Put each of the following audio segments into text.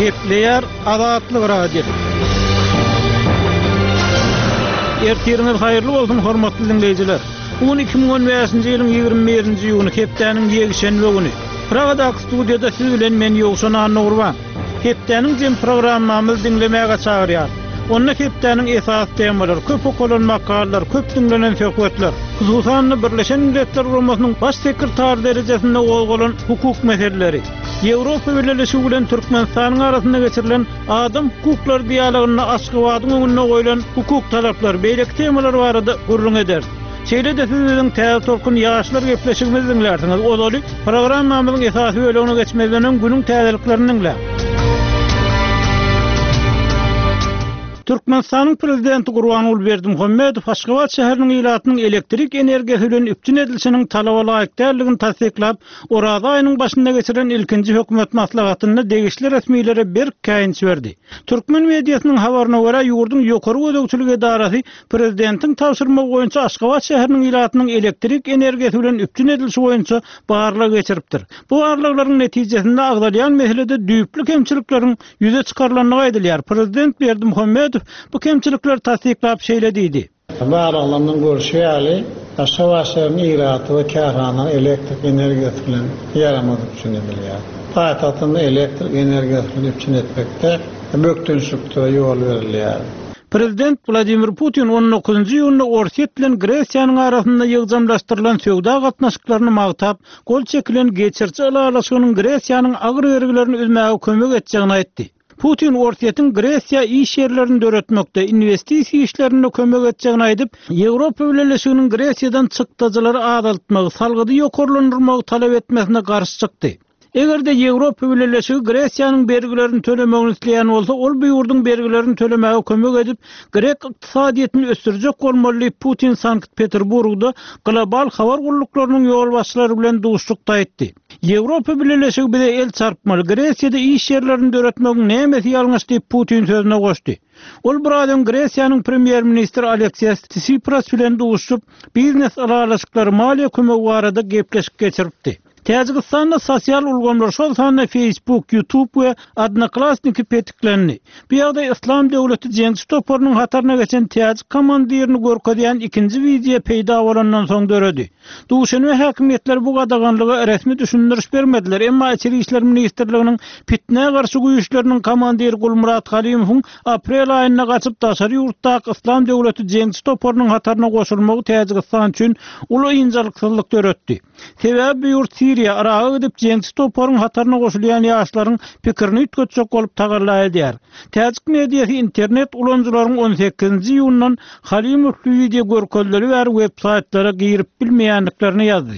Gepleýär Azatlyk radio. Ertiriniz haýyrly bolsun hormatly dinleýijiler. Bugün 2015-nji ýylyň 21-nji ýylyny hepdeniň ýegişenbe güni. Pragada studiýada siz bilen men Ýogşan Nurban. Hepdeniň jem programmamy dinlemäge çagyrýar. Onda hepdeniň esas temalary, köp okulan makallar, köp dinlenen söhbetler, hususan Birleşen Milletler Guramasynyň baş sekretary derejesinde bolgan hukuk meseleleri, Ýewropa Birleşigi bilen Türkmenistanyň arasynda geçirilen adam hukuklary dialogyny aşgabatyň öňüne goýulan hukuk talaplary beýlek temalar barada gurrun eder. Şeýle-de sizden täze tolkun ýaşlar gepleşigimizi dinlersiňiz. Odaly programmamyzyň esasy bölümine geçmeden öň günüň täzeliklerini dinler. Türkmenistanyň prezidenti Gurbanuly Berdimuhammedow Aşgabat şäheriniň ýylatynyň elektrik energiýasy bilen üpçün edilişiniň talaba laýykdärligini tasdiklap, Oraz aýynyň başynda geçiren ilkinji hökümet maslahatyna degişli resmiýlere bir käýinç berdi. Türkmen mediasynyň habaryna görä ýurdun ýokary gödekçilik edarasy prezidentiň tapşyrmagy boýunça Aşgabat şäheriniň ýylatynyň elektrik energiýasy bilen üpçün edilişi boýunça barlyk geçiripdir. Bu barlyklaryň netijesinde agdalýan meselede düýpli kemçilikleriň ýüze çykarylanyny aýdylýar. Prezident Berdimuhammedow bu kemçilikler tasdiklap şeýle diýdi. Barlyklaryň görüşýäli Aşgabat şäheriniň ýylaty we kärhana elektrik energiýasy bilen ýaramadyk üçin edilýär. Paýtagtyny elektrik energiýasy bilen üpçün etmekde bökdünçlükde ýol berilýär. Prezident Vladimir Putin 19-njy ýylyny Orset bilen Gresiýanyň arasynda ýygdamlaşdyrylan söwda gatnaşyklaryny magtap, gol çekilen geçirçi alalaşygynyň Gresiýanyň agyr vergilerini üzmäge kömek etjegini aýtdy. Putin Orset'in Gresiýa iş ýerlerini döretmekde, investisiýa işlerine kömek etjegini aýdyp, Ýewropa Birleşiginiň Gresiýadan çykdyjylary azaltmagy, salgydy ýokarlandyrmagy talap etmesine garşy çykdy. Egerde Ýewropa Birleşigi Gresiýanyň bergilerini tölemegini isleýän bolsa, ol bu ýurdun bergilerini tölemege kömek edip, Grek ykdysadyetini ösdürjek bolmaly. Putin Sankt-Peterburgda global habar guruluklarynyň ýol başçylary bilen duşlukda etdi. Ýewropa Birleşigi bize el çarpmaly, Gresiýada iş ýerlerini döretmegiň nämesi ýalňyş diýip Putin sözüne goşdy. Ol buradan Gresiýanyň premier ministri Aleksis Tsipras bilen duşup, biznes alalaşyklary, maliýe kömegi barada gepleşip geçiripdi. Täzgistanda sosial ulgamlar şol Facebook, YouTube we Odnoklassniki petiklendi. Bu ýagda İslam döwleti Cengiz Topornyň hataryna geçen täze komandirini görkezýän ikinji video peýda bolandan soň döredi. Duşan we häkimetler bu gadaganlyga resmi düşündiriş bermediler. Emma Içeri işler ministrliginiň fitne garşy güýçleriniň komandiri Gulmurat Halimowyň aprel aýyna gaçyp daşary ýurtdaky İslam döwleti Cengiz Topornyň hataryna goşulmagy Täzgistan üçin uly ýynjylyksyzlyk döretdi. Sebäbi ýurt Siriya araga gidip Cengiz Topornyň hataryna goşulýan ýaşlaryň pikirini ütgetjek bolup tagarlaýar. Täzik mediýasy internet ulanjylaryň 18-nji ýylyndan Halimow video görkezleri we websaytlara girip bilmeýänliklerini ýazdy.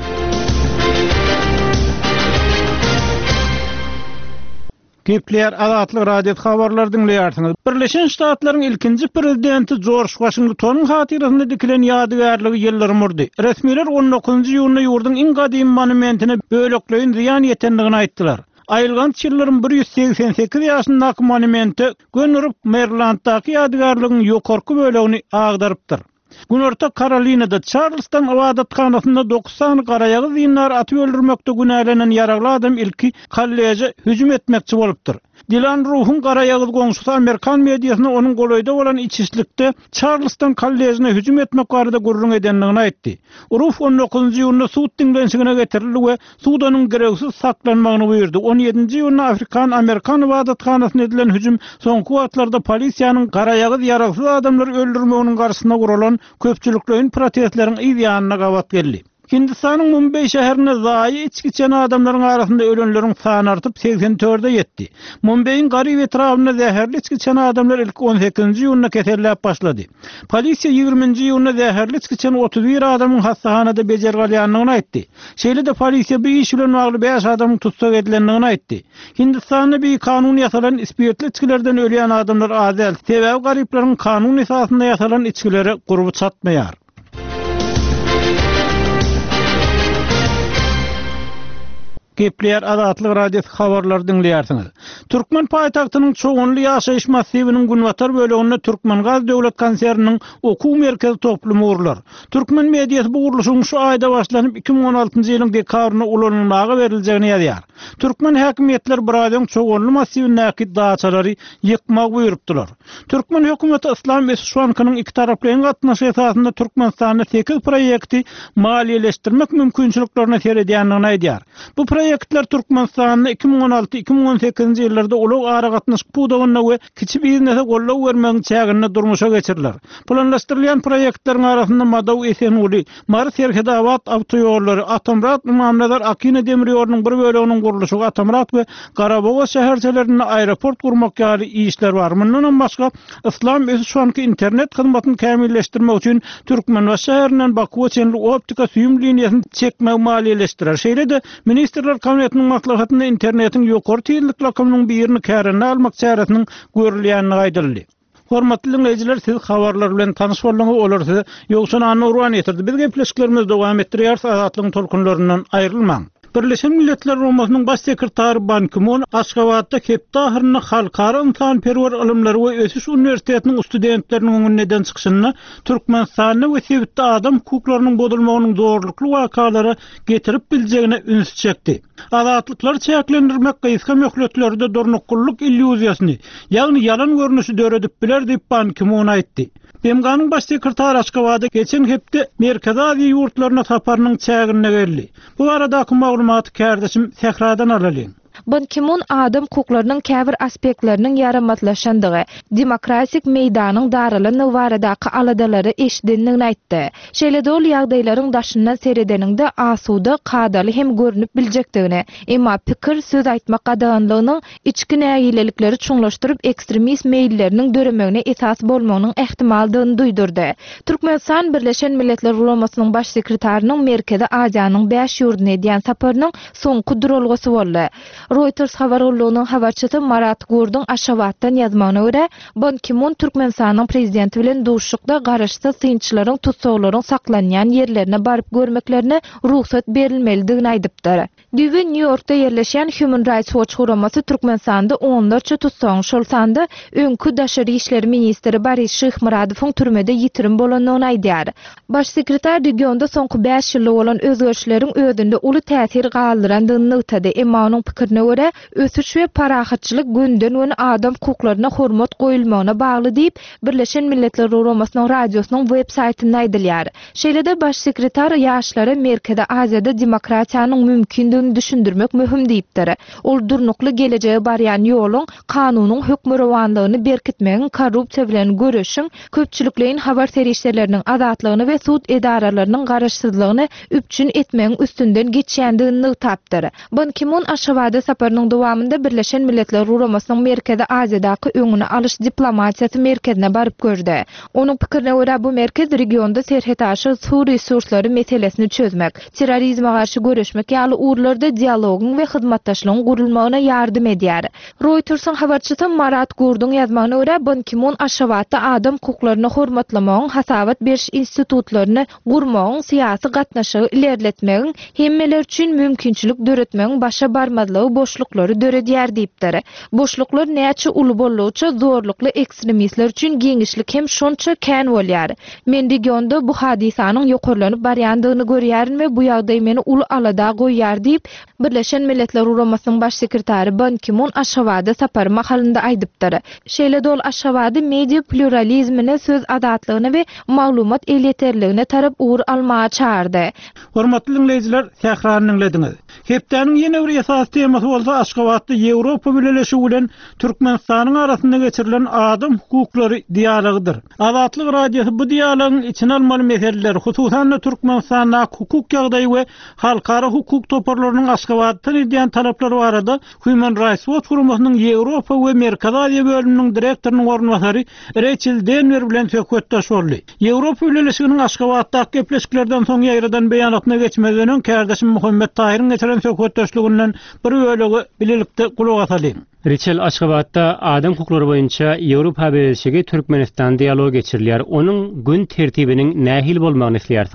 Gepleýär Azatlyk radio habarlar dinleýärsiňiz. Birleşen Ştatlaryň ilkinji prezidenti George Washingtonyň hatyrasynda dikilen ýadygärligi ýyllary murdy. Resmiler 19-njy ýylyny ýurdun iň gadymy monumentine bölekleýin ziýan ýetendigini aýtdylar. Aýylgan ýyllaryň 188 ýaşyndaky monumente Gönürüp Marylanddaky ýadygärligiň ýokarky bölegini agdarypdyr. Günorta Karolinada Charleston awadathanasynda 9 sany garayagy zinlar atyp öldürmekde günälenen ýaragly adam ilki kolleje hüjüm etmekçi bolupdyr. Dilan Ruhun garayagy goňşusy Amerikan mediasyna onuň goloýda bolan içişlikde Charleston kollejiне hüjüm etmek barada gurrun edenligini aýtdy. Ruh 19-njy ýylyny suud dinlenişine getirildi we suudanyň gereksiz saklanmagyny buyurdy. 17-nji ýylyny Afrikan-Amerikan awadathanasynda edilen hüjüm soňky wagtlarda polisiýanyň garayagy ýaraksız adamlar öldürmeginiň garşysyna gurulan köpçüliklerin protestleriň ýanyna gawat geldi. Hindistanyň Mumbay şäherine zaýy içki içen adamlaryň arasynda ölenleriň sany artyp 84-e ýetdi. Mumbayň garyp etrabyna zäherli içki içen adamlar ilk 18-nji ýylyna keselläp başlady. Polisiýa 20-nji ýylyna zäherli içki içen 31 adamyň hastahanada bejergalýanlygyny aýtdy. Şeýle-de polisiýa bu iş bilen bagly 5 adamyň tutsak edilenligini aýtdy. Hindistanda bir kanun ýasalan ispirtli içkilerden ölýän adamlar azal. Sebäbi garyplaryň kanun esasynda ýasalan içkileri gurby çatmaýar. Gepleýär Azatlyk radio habarlar dinleýärsiňiz. Türkmen paýtagtynyň çoğunly ýaşaýyş massiviniň Günwatar böleginde Türkmen Gaz döwlet konserniň okuw merkezi toplumy urlar. Türkmen mediýasy bu uruluşyň şu aýda başlanyp 2016-njy ýylyň dekabryna ulanylmagy berilýäni ýazýar. Türkmen häkimetler birazdan çoğunlu massiw näkid daçalary ýykmak buyurupdylar. Türkmen hökümeti Islam Eşşuanynyň iki taraplyň gatnaşy esasında Türkmenistanda 8 proýekti maliýeleşdirmek mümkinçiliklerini seredýändigini aýdýar. Bu proýektler Türkmenistanyň 2016-2018 ýyllarda ulug ara gatnaşyk pudawyna we kiçi biznese gollaw bermek çägini durmuşa geçirilýär. Planlaşdyrylýan proýektleriň arasynda Madaw Esenuli, Mars Serhedawat awtoýollary, Atamrat Mamladar Akine demir ýolunyň bir böleginiň guruluşy, Atamrat we Garaboga şäherçelerinde aeroport gurmak ýaly işler bar. Mundan başga Islam Eşşuanyny internet hyzmatyny kämilleşdirmek üçin Türkmen we şäherinden Bakuwa çenli optika süýüm liniýasyny çekmek maliýeleşdirer. Şeýle-de Ministrler Kabinetiniň maslahatynda internetiň ýokary tezlik rakamynyň birini kärine almak çäresiniň görülýänini aýdyldy. Hormatly dinleyijiler, siz habarlar bilen tanyş bolmagy olarsa, ýogsa any urwan etirdi. Biz gepleşiklerimiz dowam etdirýär, azatlygyň tolkunlaryndan aýrylmaň. Birleşen Milletler Romasynyň baş sekretary Ban Ki-moon Aşgabatda hepde ahyryny halkara insan-perwer ilimleri we ösüş universitetiniň studentleriniň öňünden çykyşyny Türkmenistany we sebitde adam hukuklarynyň bodulmagynyň zorlukly wakalary getirip biljegine üns çekdi. Azatlyklar çäklendirmek gyska möhletlerde dornuklyk illüziýasyny, ýagny ýalan görnüşi döredip biler diýip Ban Ki-moon aýtdy. BMG'nın baş sekretary Aşgabatda geçen hepde Merkezi Aziýa ýurtlaryna saparynyň çägine geldi. Bu aradaky maglumaty kärdeşim Sehradan alalyň. Ban Ki-moon adam hukuklarynyň käbir aspektleriniň ýaramatlaşandygy, demokratik meýdanyň darylanyny baradaky aladalary eşitdenligini aýtdy. Şeýle-de ol ýagdaýlaryň daşyndan seredeninde asuda, kadaly hem görünüp biljekdigini, emma pikir söz aýtmak adaganlygynyň içki nägilelikleri çuňlaşdyryp ekstremist meýilleriniň döremegine esas bolmagynyň ähtimaldygyny duýdurdy. Türkmenistan Birleşen Milletler Romasynyň baş sekretarının Merkezi Aziýanyň 5 ýurduny edýän saparynyň soňky durulgasy boldy. Reuters habarlygynyň habarçysy Marat Gurdyň Aşgabatdan ýazmagyna görä, Ban Ki-moon Türkmenistanyň prezidenti bilen duşukda garaşsyz synçylaryň tutsaglaryň saklanýan ýerlerine baryp görmeklerine ruhsat berilmelidigini aýdypdyr. Düýbe New Yorkda ýerleşen Human Rights Watch guramasy Türkmenistanda onlarça tutsagyň şolsanda öňkü daşary işleri ministri Boris Şyhmuradowyň türmede ýitirim bolanlygyny aýdýar. Baş sekretar regionda soňky 5 ýylda bolan özgeçleriň ödünde uly täsir galdyrandygyny ýetdi. Emma onuň pikirine görä, ösüş we parahatçylyk günden we adam hukuklaryna hormat goýulmagyna bagly diýip Birleşen Milletler Romasynyň radiosynyň web saýtynda aýdylýar. Şeýle-de baş sekretar ýaşlara Merkezi Aziýada demokratiýanyň mümkindigini düşündirmek möhüm diýipdir. Ol durnukly geleceğe barýan ýoluň kanunyň hökmürawanlygyny berkitmegiň, korrupsiýa bilen görüşiň, köpçüliklerin habar serişlerleriniň azatlygyny we sud edaralarynyň garaşsyzlygyny üpçün etmegiň üstünden geçýändigini tapdyr. Ban Ki-moon Aşgabatda saparynyň dowamında Birleşen Milletler Romasynyň Merkezi Aziýadaky öňüne alyş diplomatiýasy merkezine baryp gördi. Onuň pikirine görä, bu merkez regionda serhet aşy su resurslary meselesini çözmek, terrorizme garşy görüşmek ýaly urlarda dialogyň we hyzmatdaşlygyň gurulmagyna ýardym edýär. Reutersyň habarçysy Marat Gurdyň ýazmagyna görä, Ban Ki-moon Aşgabatda adam hukuklaryny hormatlamagyň, hasabat beriş institutlaryny gurmagyň, syýasy gatnaşygy ilerletmegiň, hemmeler üçin mümkinçilik döretmegiň başa barmadlygy boşluklary döredýär diýipdir. Boşluklar näçe uly bolýarça zorlukly ekstremistler üçin geňişlik hem şonça kän bolýar. Men regionda bu hadisanyň ýokarlanyp barýandygyny görýärin we bu ýagdaý meni uly alada goýýar diýip Birleşen Milletler Romasynyň baş sekretary Ban Ki-moon Aşgabatda sapary mahalynda aýdypdyr. Şeýle-de ol Aşgabatda media pluralizmine, söz azatlygyna we maglumat elýeterligine tarap ugur almaga çağırdy. Hormatly dinleyijiler, Sehranyň dinlediňiz. Hepdeniň ýene bir esas temasy bolsa Aşgabatda Ýewropa birleşigi bilen Türkmenistanyň arasynda geçirilen adam hukuklary dialogydyr. Azatlyk radiosu bu dialogyň içine almaly meseleler, hususan Türkmenistanyň hukuk ýagdaýy we halkara hukuk toparlarynyň Aşgabatdan edýän talaplary barada Human Rights Watch guramasynyn Ýewropa we Merkezi Aziýa bölüminiň direktorynyň ornwasary Rachel Denver bilen söhbetdaş boldy. Ýewropa birleşiginiň Aşgabatdaky gepleşiklerden soň ýaýradan beýanatyna geçmeden öň kärdeşim Muhammed Tahiryň geçiren söhbetdaşlygynyň bir bölegi bilelikde kulak asalyň. Rachel Aşgabatda adam hukuklary boýunça Ýewropa birleşigi Türkmenistan dialog geçirilýär. Onuň gün tertibiniň nähil bolmagyny isleýärsiňiz?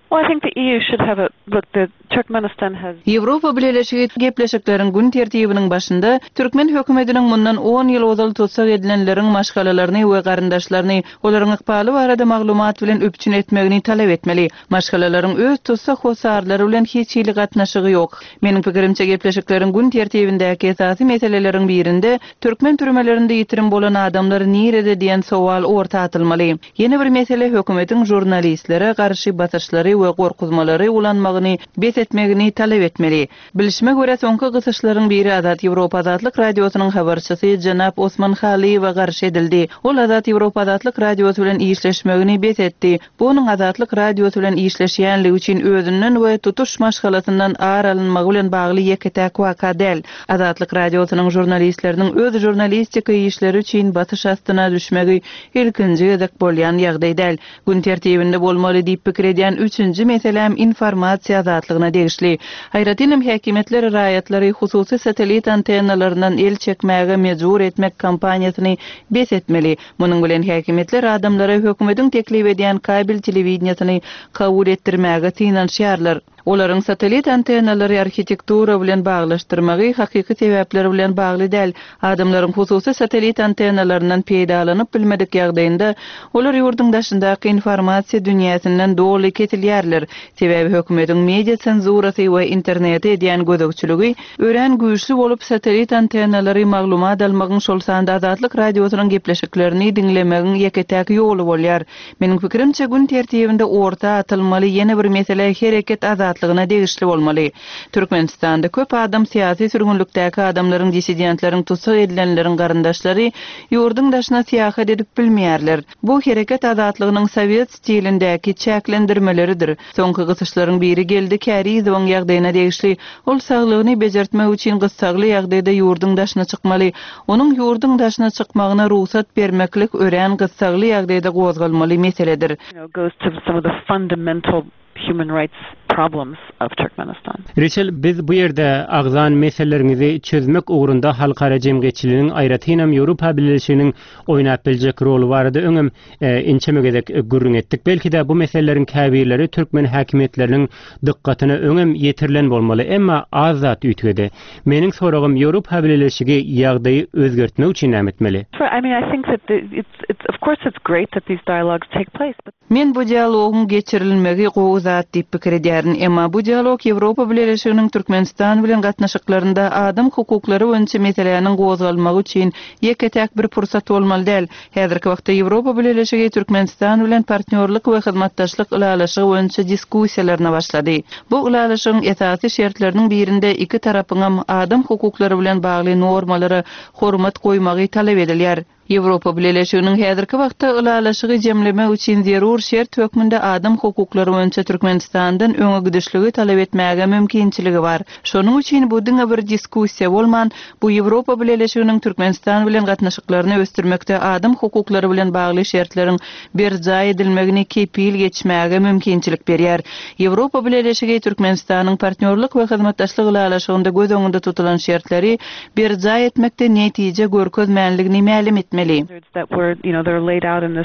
Well, I think the EU should have a look. The Turkmenistan has. Ýewropa Birleşigi gepleşiklerin gün tertibiniň başynda Türkmen hökümetiniň mundan 10 ýyl ozal tutsak edilenleriň maşgalalaryny we garyndaşlaryny olaryň ykbaly barada maglumat bilen öpçün etmegini talep etmeli. Maşgalalaryň öz tutsak hosarlary bilen hiç ýyly gatnaşygy ýok. Meniň pikirimçe gepleşiklerin gün tertibindäki esasy meseleleriň birinde Türkmen türmelerinde ýitirim bolan adamlar nirede diýen sowal orta atylmaly. Ýene bir mesele hökümetiň jurnalistlere garşy batyşlary we gorkuzmalary ulanmagyny etmegini talep etmeli. Bilişime göre soňky gysyşlaryň biri Azat Ýewropa Azatlyk radiosynyň habarçysy Janap Osman Haliýew garşy edildi. Ol Azat Ýewropa Azatlyk radiosu bilen işleşmegini betetdi. Bunyň Azatlyk radiosu bilen işleşýänligi üçin özünden we tutuş maşgalatyndan aralynmagy bilen bagly ýeketäk waka däl. Azatlyk radiosynyň jurnalistleriniň öz jurnalistika işleri üçin batyş astyna düşmegi ilkinji edek bolýan ýagdaý däl. Gün tertibinde bolmaly diýip pikir edýän üçünji meselem informasiýa azatlygyna degişli. Hayratynam häkimetler raýatlary hususy satelit antennalarynyň el çekmäge mejbur etmek kampaniýasyny besetmeli. Munyň bilen häkimetler adamlara hökümetiň teklip edýän kabel telewizionyny kabul etdirmäge tynanşýarlar. Olaryň satelit antennalary arhitektura bilen baglaşdyrmagy hakyky sebäpler bilen bagly däl. Adamlaryň hususy satelit antennalarynyň peýdalanyp bilmedik ýagdaýynda olar ýurdun daşyndaky informasiýa dünýäsinden doly ketilýärler. Sebäbi hökümetiň media senzurasy we internete edýän gözegçiligi ören güýçli bolup satelit antennalary maglumat almagyň şol sanda Azatlyk radiosynyň gepleşiklerini dinlemegiň ýeketäk ýoly bolýar. Meniň pikirimçe gün tertibinde orta atylmaly ýene bir mesele hereket azatlygyna degişli bolmaly. Türkmenistanda köp adam syýasy sürgünlükdäki adamlaryň dissidentleriň tutsak edilenleriň garyndaşlary ýurdun daşyna syýahat edip bilmeýärler. Bu hereket azatlygynyň Sowet stilindäki çäklendirmeleridir. Soňky gysyşlaryň biri geldi Kärizowyň ýagdaýyna degişli. Ol saglygyny bejertmek üçin gyssagly ýagdaýda ýurdun daşyna çykmaly. Onuň ýurdun daşyna çykmagyna ruhsat bermeklik ören gyssagly ýagdaýda gozgalmaly meseledir. Goes to some of the fundamental human rights problems of Turkmenistan. Reçel, biz bu yerde agzan meselelerini çözmek uğrunda halkara jemgyýetçiligiň aýratynam Ýewropa Birleşiginiň oýnap biljek rolu barada öňem inçemegedek gürrüň etdik. Belki de bu meselelerin käbirleri Türkmen häkimetleriniň dykkatyna öňem ýetirlen bolmaly, emma azat üýtgede. Meniň soragym Ýewropa Birleşigi ýagdaýy özgertmek üçin näme etmeli? I mean, I think that it's of course it's great that these dialogues take place. But Men bu dialogyň geçirilmegi gowzat diýip pikir edýärin, emma bu dialog Ýewropa Birleşiginiň Türkmenistan bilen gatnaşyklarynda adam hukuklary boýunça meselelerini gozgalmagy üçin ýeketäk bir pursat bolmaly däl. Häzirki wagtda Ýewropa Birleşigi Türkmenistan bilen partnerlik we hyzmatdaşlyk ulalaşygy boýunça diskussiýalaryna başlady. Bu ulalaşygyň esasy şertleriniň birinde iki tarapyňam adam hukuklary bilen bagly normalary hormat goýmagy talep edilýär. Ýewropa Birleşiginiň häzirki wagtda ulalaşygy jemlemek üçin zerur şert hökmünde adam hukuklary boýunça Türkmenistandan öňe gidişligi talep etmäge mümkinçiligi bar. Şonuň üçin bu diňe bir diskussiýa bolman, bu Ýewropa Birleşiginiň Türkmenistan bilen gatnaşyklaryny ösdürmekde adam hukuklary bilen bagly şertleriň berja edilmegini kepil geçmäge mümkinçilik berýär. Ýewropa Birleşigi Türkmenistanyň partnerlik we hyzmatdaşlyk ulalaşygynda göz öňünde tutulan şertleri berja etmekde netije görkezmänligini mälim etmeli. that were, they're laid out in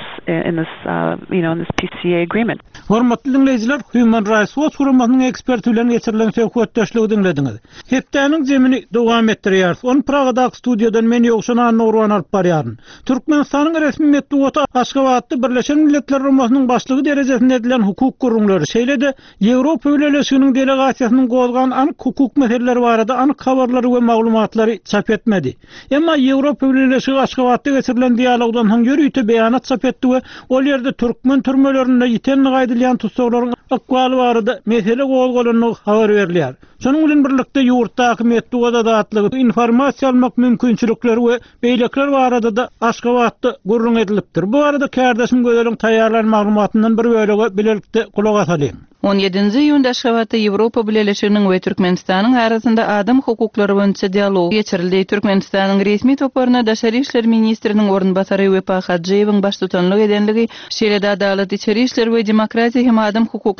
this PCA agreement. Hormatly dinleyijiler, Human Rights Watch guramasynyň eksperti bilen geçirilen söhbetdeşligi dinlediňiz. Hepdeniň jemini dowam etdirýär. On Pragadaky studiýadan men ýokşana Nurwan alyp barýaryn. Türkmenistanyň resmi medeniýeti Aşgabatda Birleşen Milletler Guramasynyň başlygy derejesinde edilen hukuk gurulmaları şeýle-de Ýewropa Birleşiginiň delegasiýasynyň gozgan anyk hukuk meseleleri barada anyk habarlary we maglumatlary çap etmedi. Emma Ýewropa Birleşigi Aşgabatda geçirilen dialogdan soň ýörüýte beýanat çap etdi we ol ýerde türkmen türmelerinde ýitenli gaýdylýan tutsaklaryň akwaly barada mesele gozgalanyny habar berilýär. Şonuň bilen birlikde ýurtdaky medeniýet adatlygy, informasiýa almak mümkinçilikleri we beýlekler barada da Aşgabatda gurrun edilipdir. Bu arada kärdeşim gözeliň taýýarlan maglumatyndan bir bölegi bilelikde kulak asalyň. 17 iyunda Aşgabatda Ýewropa Birleşiginiň we Türkmenistanyň arasynda adam hukuklary boýunça dialog geçirildi. Türkmenistanyň resmi toparyna Daşary işler ministriniň ornbasary Wepa Hadjiýewiň baş tutanlyk edenligi, şeýle-de adalet, içeri işler we demokratiýa hem adam hukuklary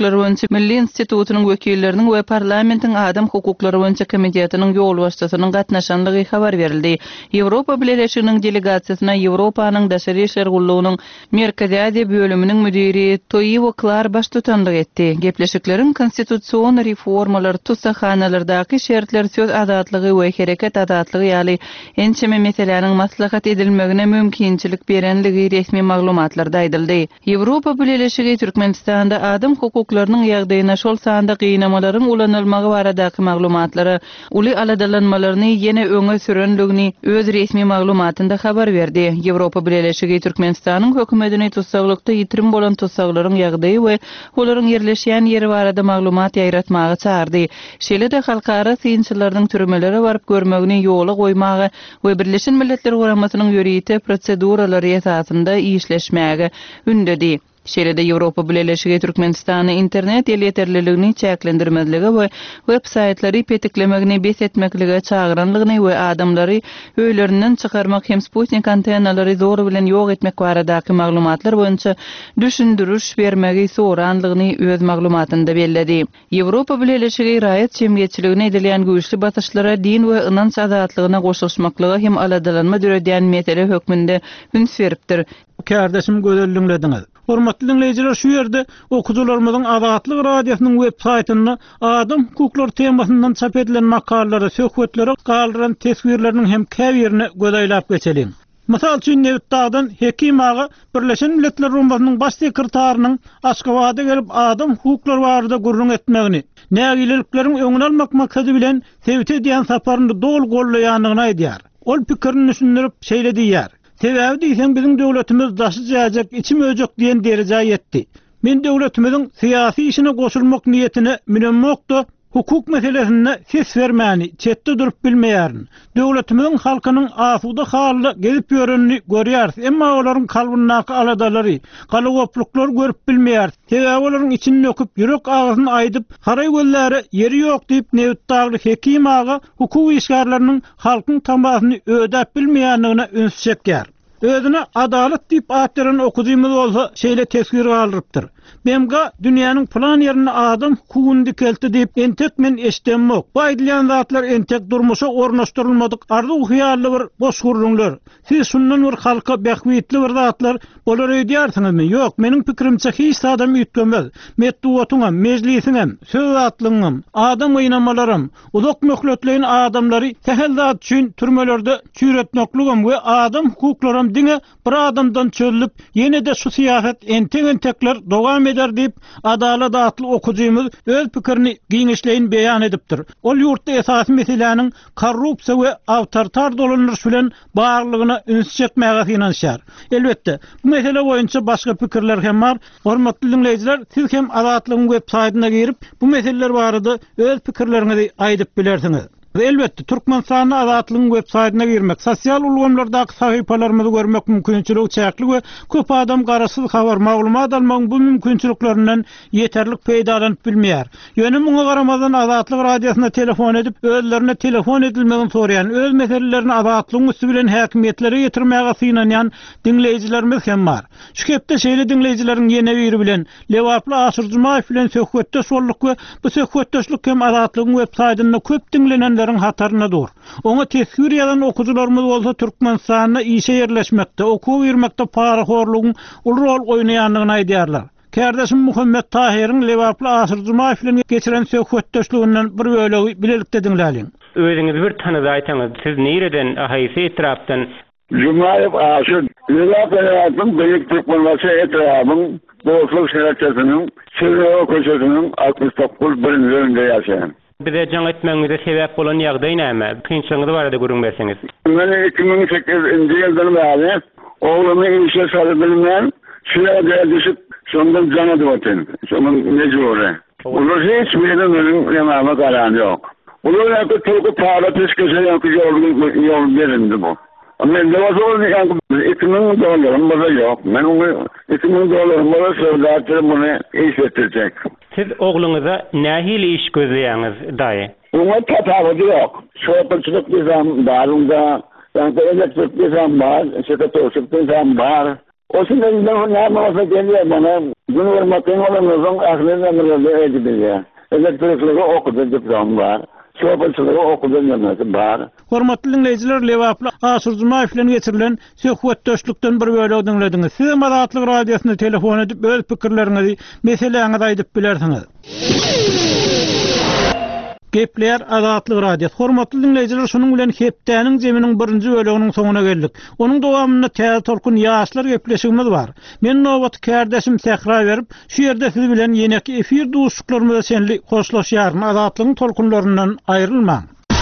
hukukları boýunça Milli Institutunyň wekilleriniň we parlamentiň Adam hukuklary boýunça komitetining ýol başçysynyň gatnaşanlygy habar berildi. Ýewropa Birleşiginiň delegasiýasyna Ýewropanyň daşary işler gullugynyň Merkezi Aziýa bölüminiň müdiri Toivo Klar baş tutanlyk etdi. Gepleşikleriň konstitusiýon reformalary tutsakhanalardaky şertler söz azatlygy we hereket azatlygy ýaly ençeme meseleleriň maslahat edilmegine mümkinçilik berenligi resmi maglumatlarda aýdyldy. Ýewropa Birleşigi Türkmenistanda adam hukuklarynyň ýagdaýyna şol sanda gynamalaryň ulanylmagy baradaky maglumatlary, uly aladalanmalaryny ýene öňe sürenligini öz resmi maglumatynda habar berdi. Ýewropa Birleşigi Türkmenistanyň hökümetini tutsaglykda ýitirim bolan tutsaklaryň ýagdaýy we olaryň yerleşýän ýeri barada maglumat ýaýratmagy çağırdy. Şeýle-de halkara synçylaryň türmelere baryp görmegini ýola goýmagy we Birleşen Milletler Guramasynyň ýörüýte proseduralary esasynda işleşmäge ündedi. Şeýle-de Ýewropa Birleşigi Türkmenistany internet ýeterliligini çäklendirmezligi we web-saytlary petiklemegini besetmeklige çağıranlygyny we adamlary öýlerinden çykarmak hem Sputnik antennalary zor bilen ýok etmek baradaky maglumatlar boýunça düşündürüş bermegi soranlygyny öz maglumatynda bellädi. Ýewropa Birleşigi raýat jemgyýetçiligine edilýän güýçli basyşlara din we ynanç azatlygyna goşulmaklygy hem aladalanma döredýän mesele hökmünde üns beripdir. Kardeşim gözelliňlediňiz. Hormatly dinleýijiler, şu ýerde okuwçylarymyzyň Azatlyk radiosynyň web saýtyny adam hukuklary temasyndan çap edilen makallara, söhbetlere galyran teswirleriniň hem käbirini gözelläp geçelim. Mysal üçin Newtdagdan Hekim ağa Birleşen Milletler Guramasynyň baş sekretarinyň Aşgabatda gelip adam hukuklary barada gurrun etmegini, nägilelikleriň öňüne almak maksady bilen Tewte diýen saparyny dol gollaýanyny aýdýar. Ol pikirini düşündirip şeýle diýär. Sebäbi diýsen biziň döwletimiz daşyjak, içim öjek diýen derejä ýetdi. Men döwletimiziň syýasy işine goşulmak niýetine minenmokda hukuk meselesine ses vermäni, çetde durup bilmeýärin. Döwletimiziň halkynyň asuda halda gelip ýörenini görýär, emma olaryň kalbyndaky aladalary, galagopluklar görüp bilmeýär. Sebäbi olaryň içini öküp, ýürek agyzyny aýdyp, haray gözleri ýeri ýok diýip Newtdagly Hekim ağa hukuk işgärleriniň halkyň tamasyny ödäp bilmeýänligine üns çekýär. Özüne adalet diýip atlaryny okudymyz bolsa şeýle tesgir galyrypdyr. Memga dünýäniň plan ýerine adam hukugyny dikelti diýip entek men eşdenmok. Bu aýdylýan zatlar entek durmuşa ornaşdyrylmadyk arzu hyýally bir boş gurrunlar. Siz şundan bir halka bähwitli bir zatlar bolar öýdýärsiňizmi? Ýok, meniň pikirimçe hiç adam ýetmez. Medduwatyňam, mejlisiňem, söz atlygyňam, adam oýnamalarym, uzak möhletleýän adamlary tehel zat üçin türmelerde çüýretmekligim we adam hukuklaryň diňe bir adamdan çözülip ýene-de şu syýasat entekler dowam eder diýip adalet atly okujymyz öz pikirini giňişleýin beýan edipdir. Ol ýurtda esasy meseleleriň korrupsiýa we awtoritar dolanýaş bilen baglygyna üns çekmäge finansiýar. Elbetde bu mesele boýunça başga pikirler hem bar. Hormatly dinleýijiler, siz hem Azatlygyň web saýtyna girip bu meseleler barada öz pikirleriňizi aýdyp bilersiňiz. Elbette Türkmenistanyň Azatlygyň web saýtyna girmek, sosial ulgamlardaky sahypalarymyzy görmek mümkinçiligi çäkli we köp adam garasyz habar maglumat almagyň bu mümkinçiliklerinden ýeterlik peýdalanyp bilmeýär. Ýöne muňa garamazdan Azatlyk radiosyna telefon edip özlerine telefon edilmegini soraýan, öz meselelerini Azatlygyň üstü bilen häkimetlere ýetirmäge synanýan dinleýijilerimiz hem bar. Şu kepde şeýle dinleýijileriň ýene biri bilen Lewaply Asyrjymaýew bilen söhbetde solluk we bu söhbetdeşlik hem Azatlygyň web saýtyna köp dinlenenler hatarına dur. Ona tesgir ýalan okuwçylarymyz bolsa Türkmenistanda işe ýerleşmekde, okuw bermekde paraxorlugyň ul rol oýnaýanlygyny aýdýarlar. Kardeşim Muhammed Tahir'in Lewaply Asyrjymaýew bilen geçiren söhbetdeşliginden bir bölegi bilelikde dinläliň. Özüňiz bir tanydy aýtaňyz, siz nereden ahaýsy etrapdan Jumayev Aşyr, Lewaply Beýik Türkmenistany etrapyň Boşluk şeýleçiniň, Şeýle köşesiniň 69-nji ýaşaýan. Bize jaň etmeňize sebäp bolan ýagdaý näme? Kynçylygy barada görünbersiňiz. Men 2008-nji ýyldan bäri oglumy işe salypdym. Şeýle düşüp şondan jana dowatyn. Şondan mejbure. Olar hiç meniň ýa-da garan ýok. Olar ýa-da türk para peşkeşe ýol berindi bu. Men de wazolny $2000 bana ýok. Men $2000 bana söwdatry muny eşitdirjek. Siz ogluňyza nähili iş gözleýäňiz daýy? Ona tapawdy ýok. Şoýpçylyk bizem bar, unda elektrik bizem bar, sekreterçylyk bizem bar. O sizden ne masa geliyor bana. Bunu vermakten olanlardan ahlenen emirlerle ediliyor. Elektrikleri okudu diplom var. Şoförçülüğü okudu demesi var. Hormatly dinleyijiler, Lewaply Asurjumaýew bilen geçirilen söhbet döşlükden bir bölegi dinlediňiz. Siz Maratlyk radiosyna telefon edip öz pikirleriňizi, meseleňizi aýdyp bilersiňiz. Gepler Azatlyk radiosu. Hormatly dinleyijiler, şonuň bilen hepdäniň jeminiň birinji böleginiň soňuna geldik. Onuň dowamynda täze tolkun ýaşlar gepleşigimiz bar. Men nobat kärdeşim Sehra berip, şu ýerde siz bilen ýene-ki efir duşluklarymyza senli hoşlaşýaryn Azatlygyň tolkunlaryndan aýrylmaň.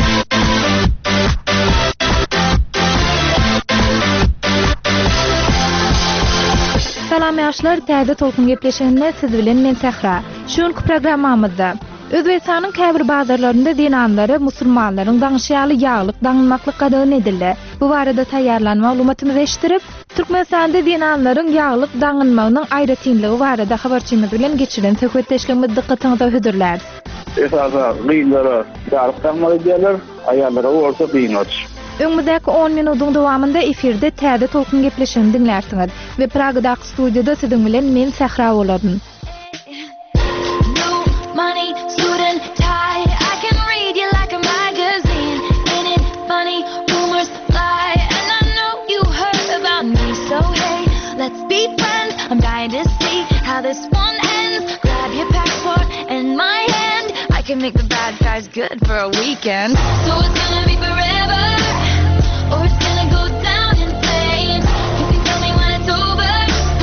Salam ýaşlar, täze tolkun gepleşiginde siz bilen men Sehra. Şuňky programmamyzda Özbekistanyň käbir bazarlarynda dinanlary musulmanlaryň daňşýaly ýaglyk daňylmaklyk gadagyny edildi. Bu barada taýýarlan maglumatymyzy eşdirip, Türkmenistanda dinanlaryň ýaglyk daňylmagynyň aýratynlygy barada habarçymyz bilen geçiren söhbetdeşligimiz dikkatiňizde hödürler. Esasa gynlara ýaglyk daňylmagy diýerler, aýallara orta gynat. Öňümüzdäki 10 minutyň dowamynda efirde täze tolkun gepleşigini dinlersiňiz we Pragadaky studiýada siziň bilen men Sehra bolaryn. Money, suit and tie, I can read you like a magazine. Ain't it funny, rumors fly, and I know you heard about me. So hey, let's be friends, I'm dying to see how this one ends. Grab your passport and my hand, I can make the bad guys good for a weekend. So it's gonna be forever, or it's gonna go down in flames. You can tell me when it's over,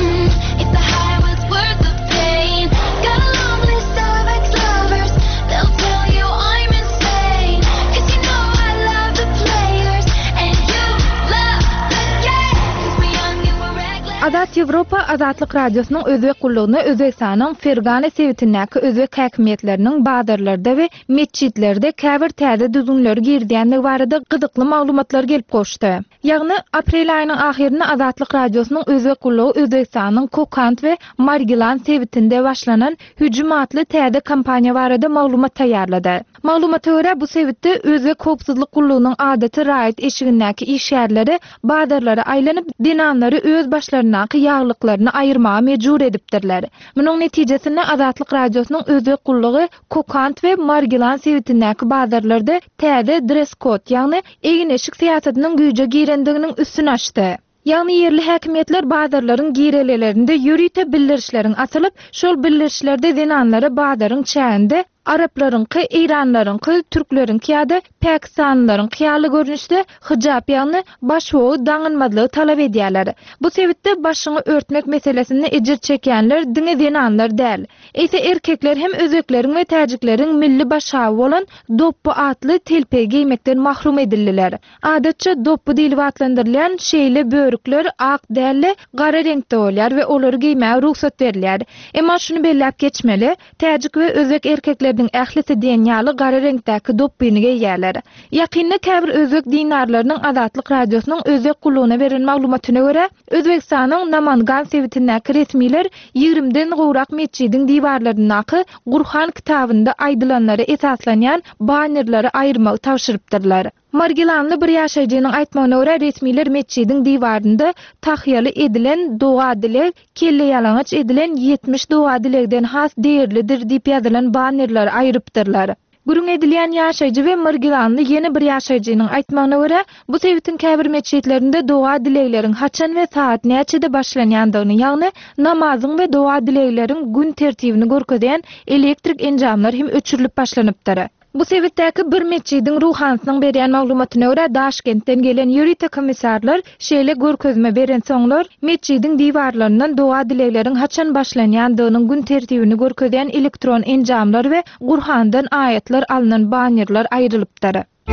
if the high was worth the pain. Got a long list of ex-lovers, they'll tell you I'm insane. 'Cause you know I love the players, and you love the game. 'Cause we're young and we're reckless. Azat Ýewropa Azatlyk radiosynyň özbek gullugyny Özbekistanyň Fergane sewitindäki özbek häkimetleriniň bazarlarda we meçhitlerde käbir täze düzünleri girdiýänligi barada gyzykly maglumatlar gelip goşdy. Ýagny aprel aýynyň ahirinde Azatlyk radiosynyň özbek gullugy Özbekistanyň Kokand we Margilan sewitinde başlanan hüjüm atly täze kampaniýa barada maglumat taýýarlady. Maglumata görä bu sewitde özbek howpsuzlyk gullugynyň adaty raýat eşigindäki işgärleri bazarlara aýlanyp dinanlary öz başlarynaky ýaglyklaryny aýyrmaga mejbur edipdirler. Munyň netijesinde Azatlyk radiosynyň özbek gullugy Kokand we Margilan sewitindäki bazarlarda täze dress code, ýagny egin eşik syýasatynyň güýje girendiginiň üstüne açdy. Ýagny yerli häkimetler bazarlaryň girelerinde ýürüýte bildirişleriň açylyp, şol bildirişlerde dinanlary bazaryň çäğinde Araplarynky, İranlarynky, Türklerinki ýa-da Pakistanlylaryň ýaly görnüşde hijab ýagny başwogy daňynmadylygy talap edýärler. Bu sebäpde başyny örtmek meselesinde ejir çekýänler diňe dinanlar däl. Ese erkekler hem özbekleriň we täjikleriň milli başawy bolan doppu atly telpe giýmekden mahrum edildiler. Adatça doppu diýilip atlandyrylýan şeýle börükler ak dälle gara reňkde bolýar we olary giýmäge ruhsat berilýär. Emma şunu belläp geçmeli, täjik we özbek erkekler ählisi diýenýaly gara reňkdäki doppuny giýýärler. Ýakynda käbir özbek dinarlarynyň Azatlyk radiosynyň özbek gullugyna beren maglumatyna görä, Özbekistanyň Namangan sewitindäki resmiler 20den gowrak meçhidiň diwarlarynaky Gurhan kitabynda aýdylanlary esaslanýan bannerlary aýyrmagy tapşyrypdyrlar. Margilanly bir ýaşaýjynyň aýtmagyna görä resmiler meçhidiň diwarynda tahyýaly edilen doga dilek, kelle ýalanyç edilen 70 doga dilekden has değerlidir diýip ýazylan bannerler aýrypdyrlar. Gurun edilýän ýaşaýjy we Margilanly ýene bir ýaşaýjynyň aýtmagyna görä, bu sewitin käbir meçhitlerinde doga dilekleriň haçan we saat näçede başlanýandygyny, ýagny namazyň we doga dilekleriň gün tertibini görkezýän elektrik enjamlar hem öçürilip başlanypdyr. Bu sebäpdäki bir meçhidiň ruhansynyň berýän maglumatyna görä Daşkentden gelen ýürüýte komissarlar şeýle görkezme beren soňlar meçhidiň diwarlaryndan doga dilekleriň haçan başlanýandygynyň gün tertibini görkezýän elektron enjamlar we Gurhandan aýatlar alynan bannerler aýrylypdyr.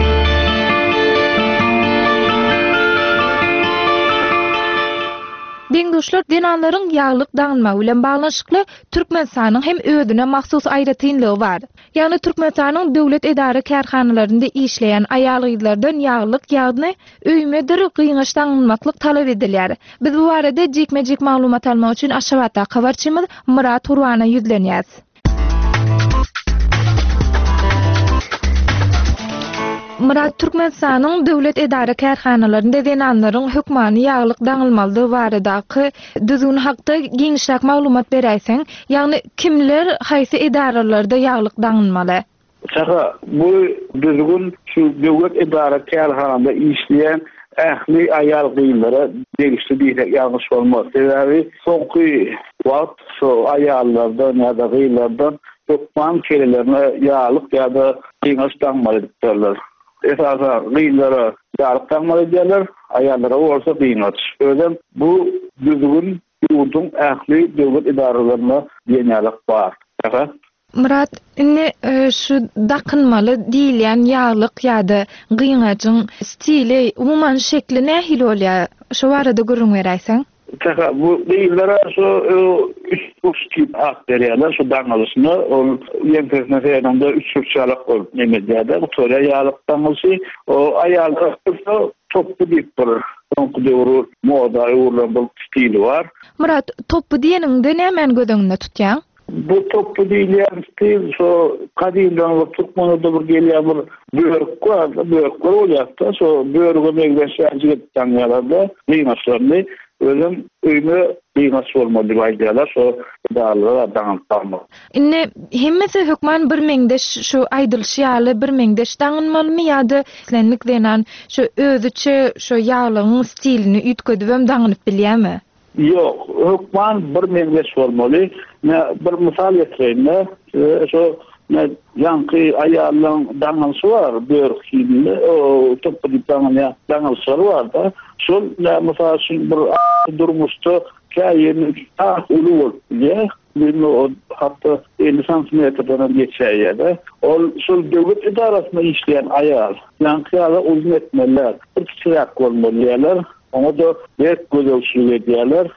Deňdoşlar dinanlaryň ýaglyk daňylmagy bilen baglanşykly Türkmenistanyň hem özüne mahsus aýratynlygy bar. Ýagny Türkmenistanyň döwlet edara kärhanalarynda işleýän aýalgylardan ýaglyk ýagny öýmedir gyňyş daňylmaklyk talap edilýär. Biz bu barada jekme-jek maglumat almak üçin Aşgabatda habarçymyz Murat Urwana ýüzlenýäs. Murat, Türkmenistanyň döwlet edara kärhanalaryny denanlaryň hökmany ýaglyk daňylmalydygy baradaky düzgün hakda giňişräk maglumat beräýseň, ýagny kimler haýsy edaralarda ýaglyk daňylmaly? Çaka bu düzgün şu döwlet edara kärhanada işleýän ähli aýal gyýlara degişli diýsek ýalňyş bolmaz. Sebäbi soňky wagt şu aýallardan ýa-da gyýlardan hökman kerelerine ýalyk ýa-da giňiş daňmaly diýerler. Esasa gyýlara ýalyk daňmaly diýerler, aýallara bolsa giňiş. Öýdem bu düzgün ýurdun ähli döwlet edaralaryna ýalyk bar. Murat, indi şu dakynmaly diýilýän ýaglyk ýa-da gyňaçyň stili, umuman şekli nähili bolýar? Şu barada görüň beräýseň? Çaka bu gyýlara şu üç tip ak berýärler, şu daňalysyny, ol ýemperine feranda üç çarçalyk bolup nemedýärde, bu töre ýaglyk daňalysy, o aýallar toppu diýip durur. Soňky döwür moda ýurlan bu stili bar. Murat, toppu diýeninde näme gödüňde tutýan? Bu toppu diýilýän stil şu kadymdan Türkmenlerde bir gelýän bir börek bar, börek bolýar, şu börege megleşýärji daňallarda gyňaşlarny özüm öýme gyňaş bolmaly diýýärler, şu dağlara daňyl. Indi hemmesi hökman bir meňde şu aýdylşýaly bir meňde daňylmalymy ýa-da senlik denen şu özüçe şu ýaglyň stilini üýtgedibem daňylyp bilýärmi? Yok, hökman bir meňdeş bolmaly. Bir misal ýetirýän, şu ýanky aýallaryň daňalysy bar, börek kiyimli, o toppu diýýän daňalysy bar da. Şol misal bir durmuşda käýeni uly bolup ýa, bilme o hatda 50 santimetrden geçýär. Ol şol döwlet edarasyna işleýän aýal, ýanky ýa-da uzun etmeler, bir kiçirak bolmalylar. Onu da bir gözölçülük ediyorlar.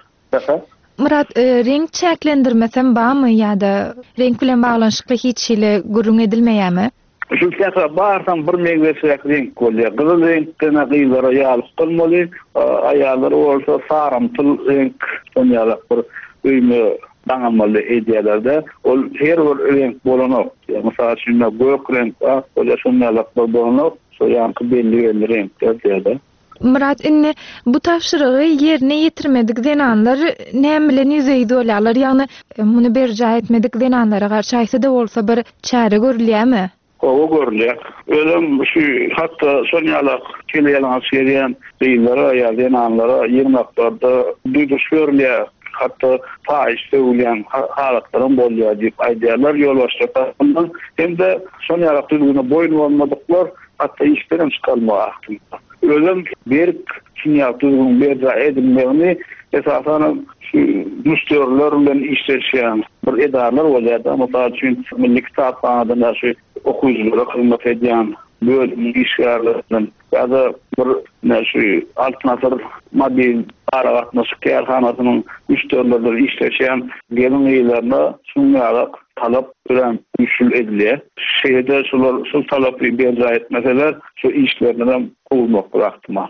Murat, renk çäklendirmesem barmy ýa-da renk bilen baglanşykly hiç şeýle görüň edilmeýärmi? Şu käse barsan bir meňdeşek renk bolýar. Gyzyl renkden gyýlara ýalyk bolmaly, aýallar bolsa sarymtyl renk ýalyk bir öýme daňymaly edýärler-de. Ol her bir renk bolanok. Mesela şunda gök renk, bolýar şonyalyk bolanok, şu ýanky belli renk edýärler. Murat, indi bu tapşyrygy ýerine ýetirmedik denanlar näme bilen ýüzeyde bolýarlar? Ýagny muny berja etmedik denanlara garşy aýsa da bolsa bir çäre görülýärmi? O görülýär. Özüm şu hatda şonyalyk kelýän şeýleýän beýlere ýa denanlara ýyrmaklarda duýduş görülýär. Hatta faýyz öwlen halatlaryň bolýar diýip aýdýarlar ýolbaşçylaryndan. Hem-de şonyalyk düzgüne boýun bolmadyklar hatta işleriň çykalmagy. Özüm bir kimya düzgün berja edilmegini esasen müşteriler bilen işleşýän bir edarlar bolýar. Mesela üçin Milli Kitapxanadan şu okuyuculara hyzmat edýän bölüm işgärlerden ýa-da bir şu alternatywy model aragatnaşyk kärhanasynyň müşterilerle işleşýän gelin ýylarına şunlaryk talap bilen üçül edilýär. Şeýde şol talapy berja etmeseler şu işlerden kovulmak bıraktıma.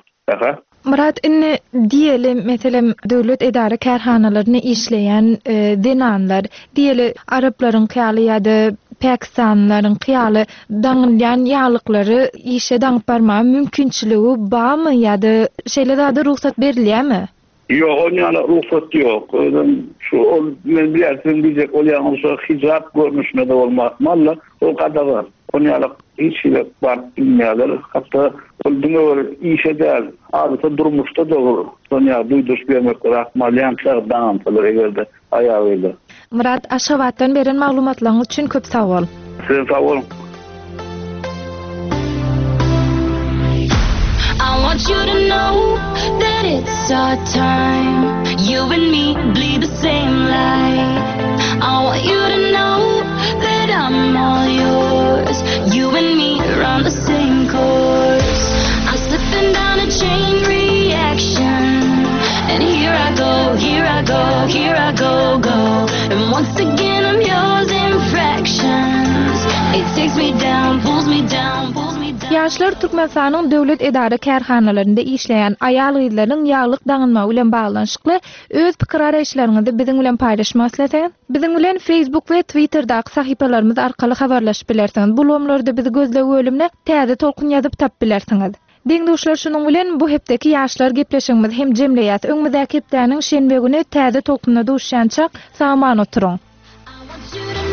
Murat, indi diýeli meselem döwlet edara kärhanalaryny işleýän denanlar, diýeli Araplaryň kyaly ýa-da Pakistanlaryň kyaly daňylýan ýalyklary işe daňyp barma mümkinçiligi barmy ýa-da şeýlerde ruhsat berilýärmi? Yok, onyana ruhsat ýok. Şu men bilýärsin diýjek olýan şu hijab görnüşine de bolmazmalla, o kadar var. Onyana hiç şeýle bar bilmeýärler. Hatda ol düňe işe däl, adeta durmuşda da onyana duýduş bermek rahmalýan daňantylar egerde aýagyla. Murat, Aşgabatdan beren maglumatlaryň üçin köp sag bol. Sen sag bol. I want you to know that it's our time. You and me bleed the same light. I want you to know that I'm all yours. You and me run the same course. I'm slipping down a chain reaction. And here I go, here I go, here I go, go. And once again I'm yours in fractions. It takes me down, pulls me down, pulls me down. Ya Ýaşlar Türkmenistanyň döwlet edara kärhanalarynda işleýän aýal gyzlaryň ýaglyk daňynmagy bilen baglanşykly öz pikir araýşlaryňyzy biziň bilen paýlaşmasyňyz, biziň bilen Facebook we Twitterdaky sahypalarymyz arkaly habarlaşyp bilersiňiz. Bu lomlarda bizi gözlegi bölümine täze tolkun ýazyp tap bilersiňiz. Deňdoşlar, şunuň bilen bu hepdeki ýaşlar gepleşigimiz hem jemleýät öňüňizdäki hepdäniň şenbe güni täze tolkunda duşýançak saman oturuň.